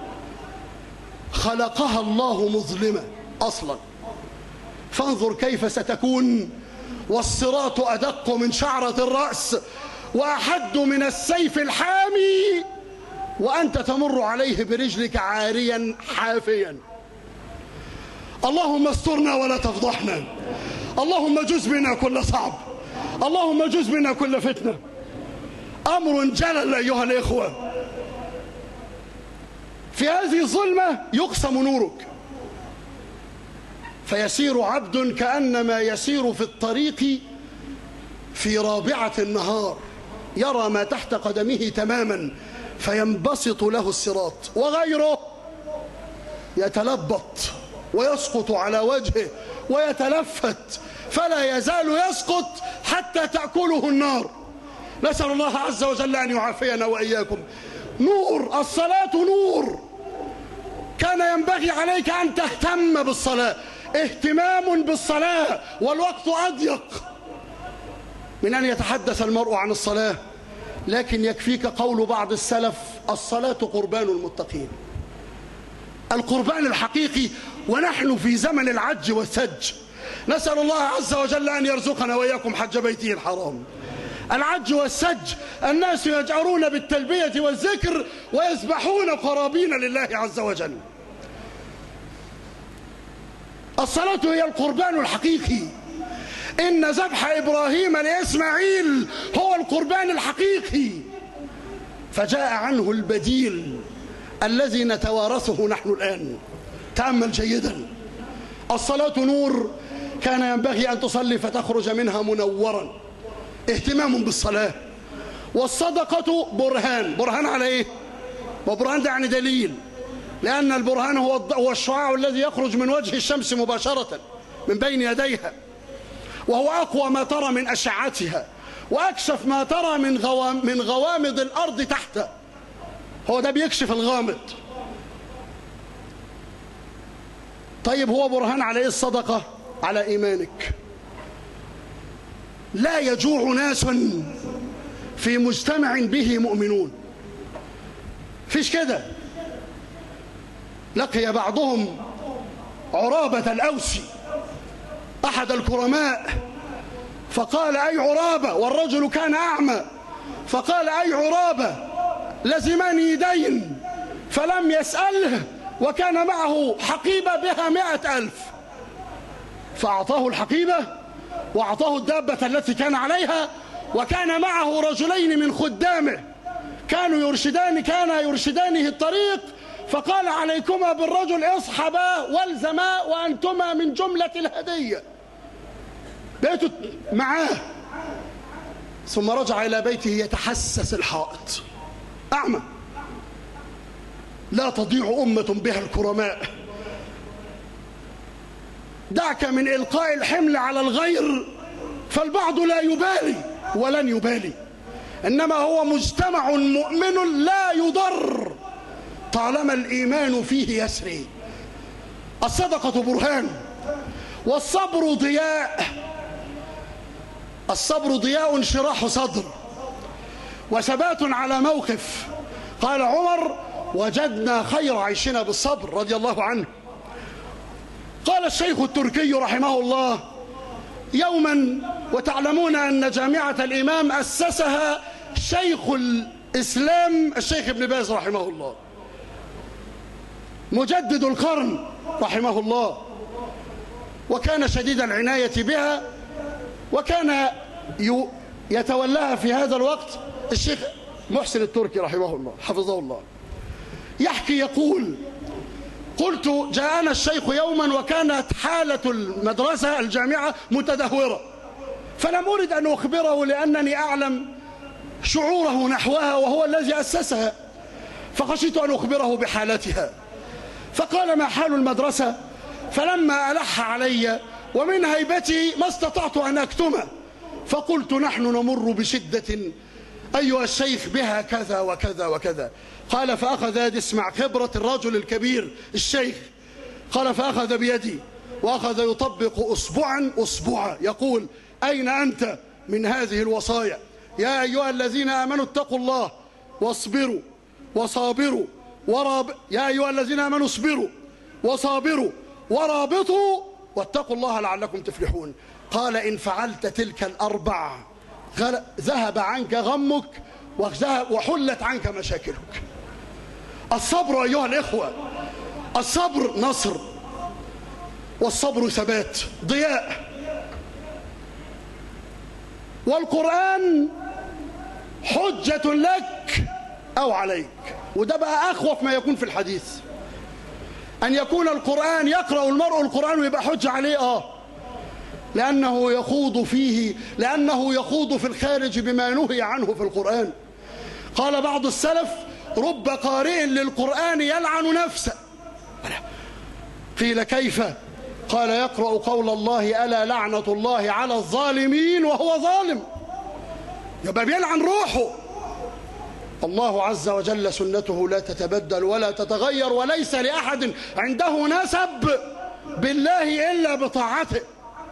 A: خلقها الله مظلمة أصلا، فانظر كيف ستكون. والصراط أدق من شعرة الرأس وأحد من السيف الحامي، وأنت تمر عليه برجلك عاريا حافيا. اللهم استرنا ولا تفضحنا، اللهم جز بنا كل صعب، اللهم جز بنا كل فتنة. أمر جلل أيها الإخوة. في هذه الظلمة يقسم نورك، فيسير عبد كأنما يسير في الطريق في رابعة النهار، يرى ما تحت قدمه تماما، فينبسط له الصراط، وغيره يتلبط ويسقط على وجهه ويتلفت، فلا يزال يسقط حتى تأكله النار. نسأل الله عز وجل أن يعافينا وإياكم. نور، الصلاة نور. كان ينبغي عليك أن تهتم بالصلاة، اهتمام بالصلاة، والوقت أضيق من أن يتحدث المرء عن الصلاة، لكن يكفيك قول بعض السلف: الصلاة قربان المتقين. القربان الحقيقي، ونحن في زمن العج والسج. نسأل الله عز وجل أن يرزقنا وإياكم حج بيته الحرام. العج والسج، الناس يجأرون بالتلبية والذكر ويذبحون قرابين لله عز وجل. الصلاة هي القربان الحقيقي. إن ذبح إبراهيم لإسماعيل هو القربان الحقيقي، فجاء عنه البديل الذي نتوارثه نحن الآن. تأمل جيدا. الصلاة نور، كان ينبغي أن تصلي فتخرج منها منورا، اهتمام بالصلاة. والصدقة برهان. برهان على إيه؟ وبرهان ده يعني دليل، لأن البرهان هو الشعاع الذي يخرج من وجه الشمس مباشرة من بين يديها، وهو أقوى ما ترى من أشعتها، وأكشف ما ترى من غوامض الأرض تحت. هو ده بيكشف الغامض. طيب هو برهان على إيه الصدقة؟ على إيمانك. لا يجوع ناس في مجتمع به مؤمنون. فيش كده. لقي بعضهم عرابة الأوسي أحد الكرماء، فقال: أي عرابة؟ والرجل كان أعمى. فقال: أي عرابة؟ لزمني دين. فلم يسأله، وكان معه حقيبة بها 100,000، فأعطاه الحقيبة وأعطاه الدابة التي كان عليها، وكان معه رجلين من خدامه كانوا يرشدانه الطريق، فقال: عليكما بالرجل، اصحبا والزما وأنتما من جملة الهدية. بيته معاه. ثم رجع إلى بيته يتحسس الحائط، أعمى. لا تضيع أمة بها الكرماء. دعك من إلقاء الحمل على الغير، فالبعض لا يبالي ولن يبالي، إنما هو مجتمع مؤمن لا يضر طالما الإيمان فيه يسري. الصدقة برهان، والصبر ضياء. الصبر ضياء، انشراح صدر، وثبات على موقف. قال عمر: وجدنا خير عيشنا بالصبر، رضي الله عنه. قال الشيخ التركي رحمه الله يوما، وتعلمون أن جامعة الإمام أسسها شيخ الإسلام الشيخ ابن باز رحمه الله، مجدد القرن رحمه الله، وكان شديد العناية بها، وكان يتولاها في هذا الوقت الشيخ محسن التركي رحمه الله حفظه الله. يحكي يقول: قلت: جاءنا الشيخ يوما وكانت حالة المدرسة الجامعة متدهورة، فلم أرد أن أخبره لأنني أعلم شعوره نحوها وهو الذي أسسها، فخشيت أن أخبره بحالتها. فقال: ما حال المدرسة؟ فلما ألح علي ومن هيبتي ما استطعت أن أكتمه، فقلت: نحن نمر بشدة أيها الشيخ بها كذا وكذا وكذا. قال: فأخذ يدي، اسمع خبرة الرجل الكبير الشيخ. قال: فأخذ بيدي وأخذ يطبق أصبعا أصبعا يقول: أين أنت من هذه الوصايا؟ يا أيها الذين آمنوا اتقوا الله واصبروا وصابروا يا أيها الذين آمنوا اصبروا وصابروا ورابطوا واتقوا الله لعلكم تفلحون. قال: إن فعلت تلك الأربع ذهب عنك غمك وحلت عنك مشاكلك. الصبر أيها الإخوة، الصبر نصر، والصبر ثبات، ضياء. والقرآن حجة لك أو عليك، وده بقى أخوف ما يكون في الحديث، أن يكون القرآن يقرأ المرء القرآن ويبقى حجة عليه، لأنه يخوض في الخارج بما نهي عنه في القرآن. قال بعض السلف: رب قارئ للقرآن يلعن نفسه. قيل كيف؟ قال يقرأ قول الله ألا لعنة الله على الظالمين وهو ظالم، يبقى بيلعن روحه. الله عز وجل سنته لا تتبدل ولا تتغير، وليس لأحد عنده نسب بالله إلا بطاعته.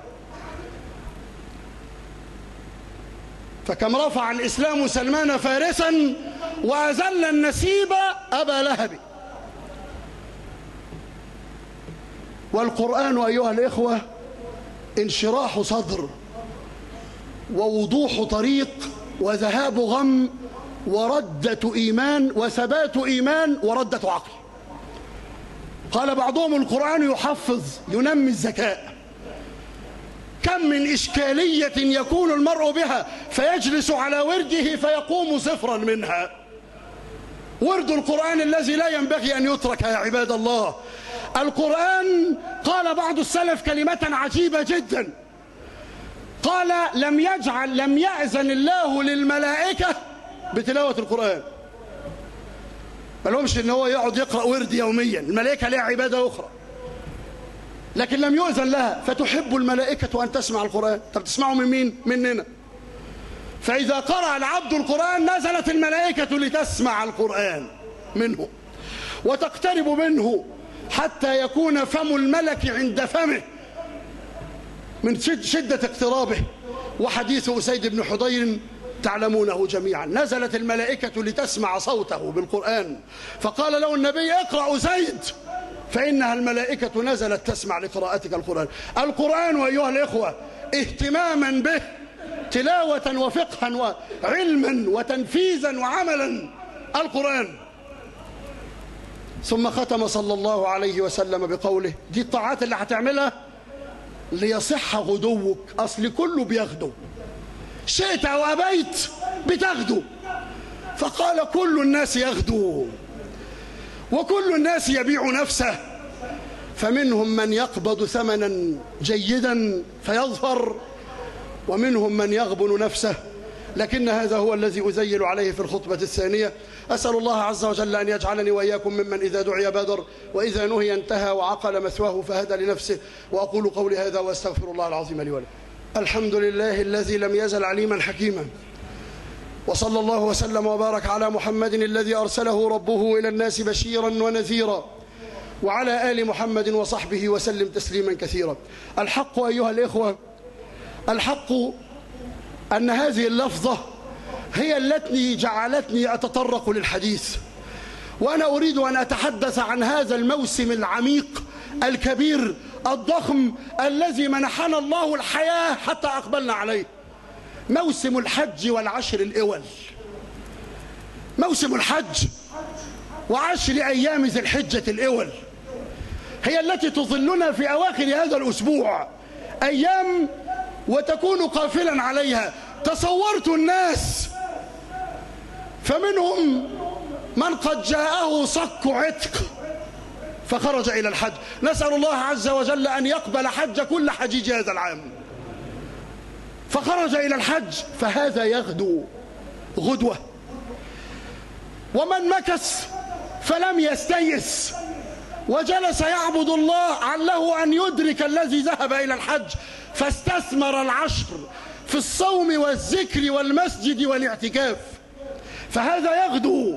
A: فكم رفع الإسلام سلمان فارسا وأذل النسيب أبا لهب. والقرآن أيها الإخوة انشراح صدر ووضوح طريق وذهاب غم وردة إيمان وثبات إيمان وردة عقل. قال بعضهم القرآن يحفظ ينمي الذكاء. كم من إشكالية يكون المرء بها فيجلس على ورده فيقوم صفرا منها. ورد القرآن الذي لا ينبغي أن يترك يا عباد الله. القرآن قال بعض السلف كلمة عجيبة جدا، قال لم يأذن الله للملائكة بتلاوة القرآن. ما لهمش ان هو يقعد يقرأ ورد يوميا، الملائكة لها عبادة أخرى، لكن لم يؤذن لها. فتحب الملائكة أن تسمع القرآن. طب تسمعه من مين؟ مننا. فإذا قرأ العبد القرآن نزلت الملائكة لتسمع القرآن منه وتقترب منه حتى يكون فم الملك عند فمه من شدة اقترابه. وحديث أسيد بن حضير تعلمونه جميعا. نزلت الملائكة لتسمع صوته بالقرآن، فقال له النبي اقرأ أسيد فإنها الملائكة نزلت تسمع لقراءتك القرآن. القرآن أيها الإخوة اهتماما به تلاوة وفقها وعلما وتنفيذا وعملا القرآن. ثم ختم صلى الله عليه وسلم بقوله: دي الطاعات اللي هتعملها ليصح غدوك. أصل كله بيغدو، شئت أو أبيت بتغدو. فقال كل الناس يغدو وكل الناس يبيع نفسه، فمنهم من يقبض ثمنا جيدا فيظفر ومنهم من يغبن نفسه. لكن هذا هو الذي أزيل عليه في الخطبة الثانية. أسأل الله عز وجل أن يجعلني وإياكم ممن إذا دعي بادر وإذا نهي انتهى وعقل مثواه فهدى لنفسه. وأقول قولي هذا وأستغفر الله العظيم لي ولكم. الحمد لله الذي لم يزل عليما حكيما، وصلى الله وسلم وبارك على محمد الذي أرسله ربه إلى الناس بشيرا ونذيرا، وعلى آل محمد وصحبه وسلم تسليما كثيرا. الحق أيها الإخوة، الحق أن هذه اللفظة هي التي جعلتني أتطرق للحديث، وأنا أريد أن أتحدث عن هذا الموسم العميق الكبير الضخم الذي منحنا الله الحياة حتى أقبلنا عليه. موسم الحج والعشر الأول. موسم الحج وعشر أيام ذي الحجة الأول هي التي تظلنا في أواخر هذا الأسبوع، أيام وتكون قافلا عليها. تصورت الناس فمنهم من قد جاءه صك عتق فخرج إلى الحج. نسأل الله عز وجل أن يقبل حج كل حجيج هذا العام. فخرج إلى الحج، فهذا يغدو غدوة. ومن مكث فلم يستيس وجلس يعبد الله عله أن يدرك الذي ذهب إلى الحج فاستثمر العشر في الصوم والذكر والمسجد والاعتكاف، فهذا يغدو.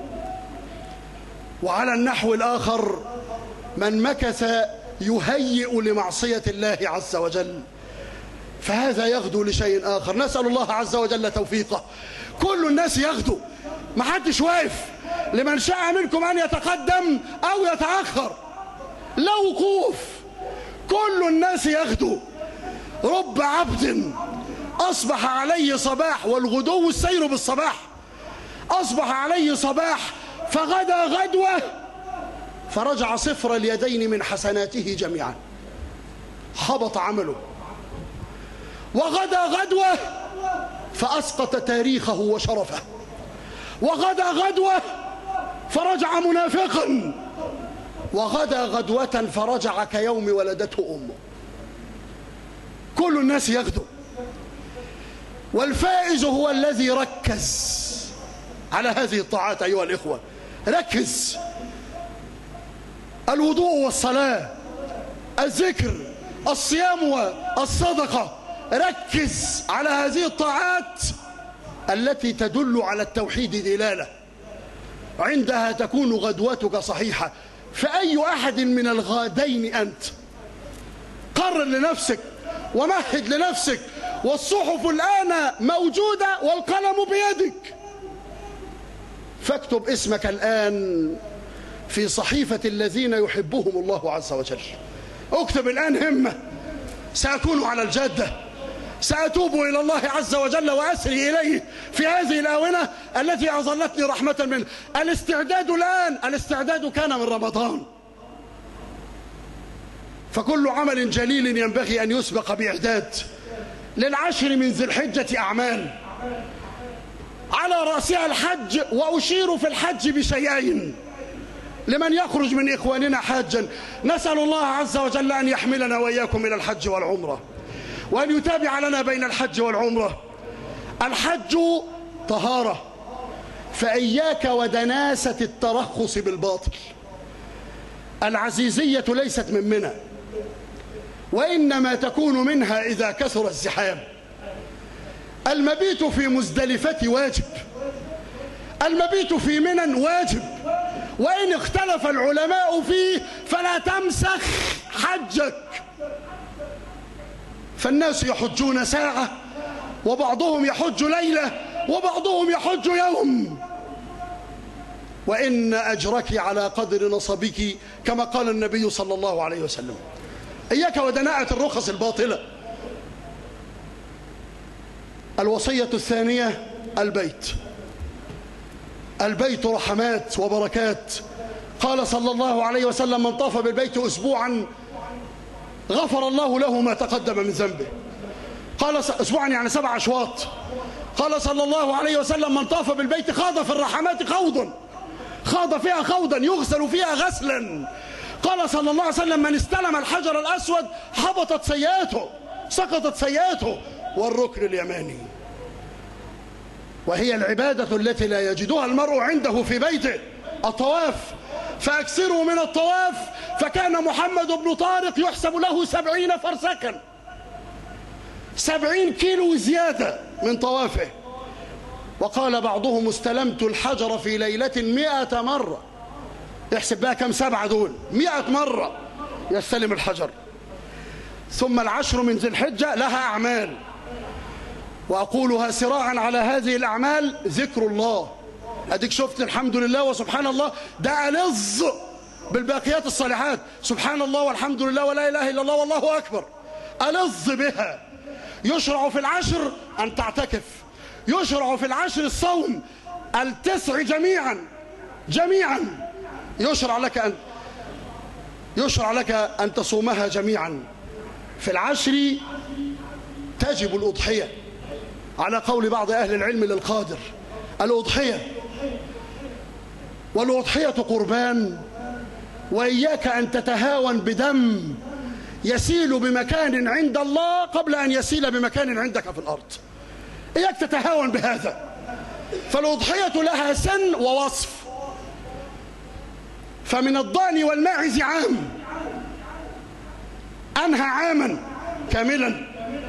A: وعلى النحو الآخر من مكث يهيئ لمعصية الله عز وجل، فهذا يغدو لشيء آخر. نسأل الله عز وجل توفيقه. كل الناس يغدو، ما حدش واقف. لمن شاء منكم أن يتقدم أو يتأخر، لا وقوف. كل الناس يغدو. رب عبد أصبح عليه صباح، والغدو السير بالصباح. أصبح عليه صباح فغدا غدوة فرجع صفر اليدين من حسناته جميعا، حبط عمله. وغدا غدوة فأسقط تاريخه وشرفه. وغدا غدوة فرجع منافقا. وغدا غدوة فرجع كيوم ولدته أمه. كل الناس يغدو. والفائز هو الذي ركز على هذه الطاعات أيها الإخوة. ركز. الوضوء والصلاة الذكر، الصيام والصدقة. ركز على هذه الطاعات التي تدل على التوحيد دلالة، عندها تكون غدوتك صحيحة. فأي أحد من الغادين أنت؟ قرر لنفسك ومهد لنفسك، والصحف الآن موجودة والقلم بيدك، فاكتب اسمك الآن في صحيفة الذين يحبهم الله عز وجل. اكتب الآن همة، سأكون على الجادة، سأتوب إلى الله عز وجل وأسري إليه في هذه الآونة التي أظلتني رحمة منه. الاستعداد الآن، الاستعداد كان من رمضان، فكل عمل جليل ينبغي أن يسبق بإعداد. للعشر من ذي الحجة أعمال، على رأسها الحج، وأشير في الحج بشيئين لمن يخرج من إخواننا حاجا. نسأل الله عز وجل أن يحملنا وإياكم إلى الحج والعمرة، وأن يتابع لنا بين الحج والعمرة. الحج طهارة، فإياك ودناسة الترخص بالباطل. العزيزية ليست من منى، وإنما تكون منها إذا كثر الزحام. المبيت في مزدلفة واجب، المبيت في منى واجب، وإن اختلف العلماء فيه فلا تمسخ حجك. فالناس يحجون ساعة، وبعضهم يحج ليلة، وبعضهم يحج يوم، وإن أجرك على قدر نصبك كما قال النبي صلى الله عليه وسلم. إياك ودناءة الرخص الباطلة. الوصية الثانية البيت. البيت رحمات وبركات. قال صلى الله عليه وسلم: من طاف بالبيت أسبوعا غفر الله له ما تقدم من ذنبه. قال أسبوعا يعني 7 أشواط. قال صلى الله عليه وسلم: من طاف بالبيت خاض في الرحمات خوضا، خاض فيها خوضا يغسل فيها غسلا. قال صلى الله عليه وسلم: من استلم الحجر الأسود حبطت سيئاته، سقطت سيئاته. والركن اليماني، وهي العبادة التي لا يجدها المرء عنده في بيته، الطواف. فأكثروا من الطواف، فكان محمد بن طارق يحسب له 70 فرسكا، 70 كيلو زيادة من طوافه. وقال بعضهم: استلمت الحجر في ليلة 100 مرة. يحسب بها كم 7 دول، 100 مرة يستلم الحجر. ثم العشر من ذي الحجة لها أعمال، وأقولها سراعا على هذه الأعمال: ذكر الله. أديك شفت الحمد لله وسبحان الله، ده ألظ بالباقيات الصالحات، سبحان الله والحمد لله ولا إله إلا الله والله أكبر، ألظ بها. يشرع في العشر أن تعتكف، يشرع في العشر الصوم 9 جميعا. يشرع لك أن تصومها جميعا. في العشر تجب الأضحية على قول بعض أهل العلم للقادر. الأضحية، والأضحية قربان، وإياك أن تتهاون بدم يسيل بمكان عند الله قبل أن يسيل بمكان عندك في الأرض. إياك تتهاون بهذا. فالأضحية لها سن ووصف. فمن الضأن والماعز عام، أنهى عاما كاملا.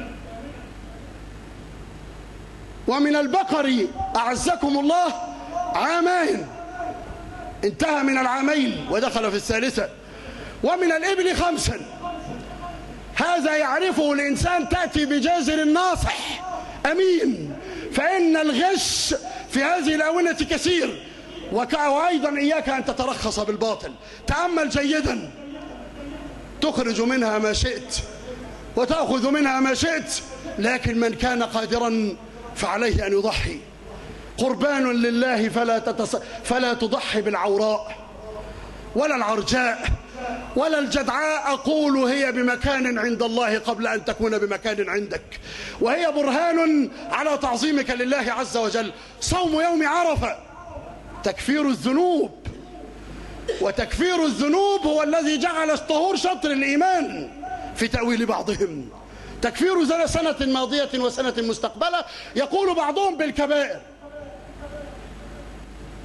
A: ومن البقر أعزكم الله عامان، انتهى من العامين ودخل في الثالثة. ومن الإبل 5. هذا يعرفه الإنسان. تأتي بجازر ناصح أمين، فإن الغش في هذه الآونة كثير. وأيضا إياك أن تترخص بالباطل. تأمل جيدا، تخرج منها ما شئت وتأخذ منها ما شئت، لكن من كان قادرا فعليه أن يضحي. قربان لله فلا تضحي بالعوراء ولا العرجاء ولا الجدعاء. أقول هي بمكان عند الله قبل أن تكون بمكان عندك، وهي برهان على تعظيمك لله عز وجل. صوم يوم عرفة تكفير الذنوب، وتكفير الذنوب هو الذي جعل الطهور شطر الإيمان في تأويل بعضهم. تكفير سنة ماضية وسنة مستقبلة، يقول بعضهم بالكبائر.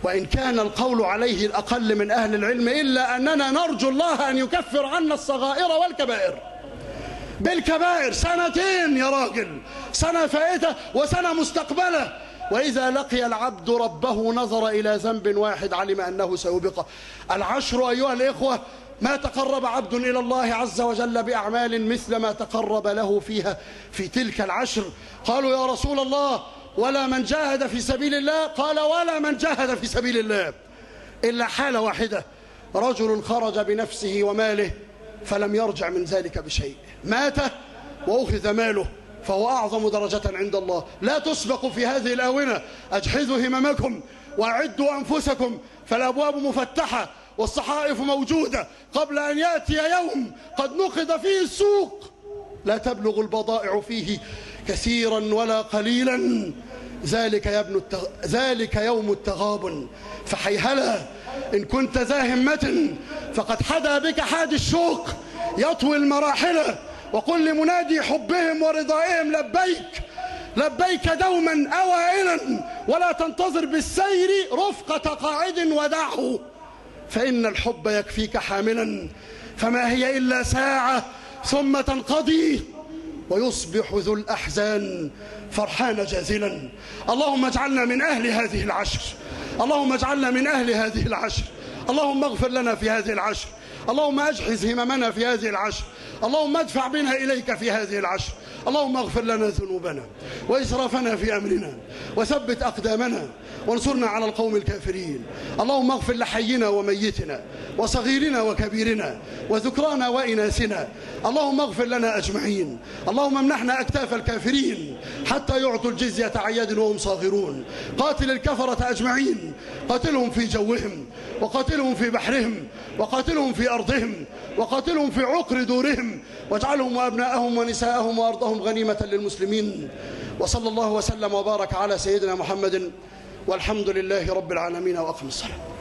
A: وإن كان القول عليه الأقل من أهل العلم، إلا أننا نرجو الله أن يكفر عنا الصغائر والكبائر. بالكبائر 2 يا راجل، سنة فائتة وسنة مستقبلة. وإذا لقي العبد ربه نظر إلى ذنب واحد علم أنه سيوبقه. 10 أيها الإخوة ما تقرب عبد إلى الله عز وجل بأعمال مثل ما تقرب له فيها في تلك 10. قالوا يا رسول الله ولا من جاهد في سبيل الله؟ قال ولا من جاهد في سبيل الله إلا حالة واحدة، رجل خرج بنفسه وماله فلم يرجع من ذلك بشيء، مات وأخذ ماله، فهو أعظم درجة عند الله. لا تسبقوا في هذه الآونة، أجهزوا هممكم وأعدوا أنفسكم، فالأبواب مفتحة والصحائف موجودة قبل أن يأتي يوم قد نقض فيه السوق لا تبلغ البضائع فيه كثيرا ولا قليلا. ذلك يوم التغابن، فحيهلا إن كنت ذا همة فقد حدا بك حاد الشوق يطوي المراحل. وقل لمنادي حبهم ورضائهم لبيك لبيك دوما أوائلا، ولا تنتظر بالسير رفقة قاعد ودعه، فإن الحب يكفيك حاملا، فما هي إلا ساعة ثم تنقضي ويصبح ذو الأحزان فرحان جازلا. اللهم اجعلنا من أهل هذه 10، اللهم اجعلنا من أهل هذه 10، اللهم اغفر لنا في هذه 10، اللهم اجحز هممنا في هذه 10، اللهم ادفع بنا إليك في هذه 10، اللهم اغفر لنا ذنوبنا وإسرافنا في أمرنا وثبت أقدامنا وانصرنا على القوم الكافرين. اللهم اغفر لحينا وميتنا وصغيرنا وكبيرنا وذكرانا وإناثنا، اللهم اغفر لنا أجمعين. اللهم امنحنا أكتاف الكافرين حتى يعطوا الجزية عن يد وهم صاغرون. قاتل الكفرة أجمعين، قاتلهم في جوهم وقاتلهم في بحرهم وقاتلهم في أرضهم وقاتلهم في عقر دورهم، واجعلهم وأبناءهم ونساءهم وأرضهم غنيمة للمسلمين. وصلى الله وسلم وبارك على سيدنا محمد، والحمد لله رب العالمين، وأقم الصلاة.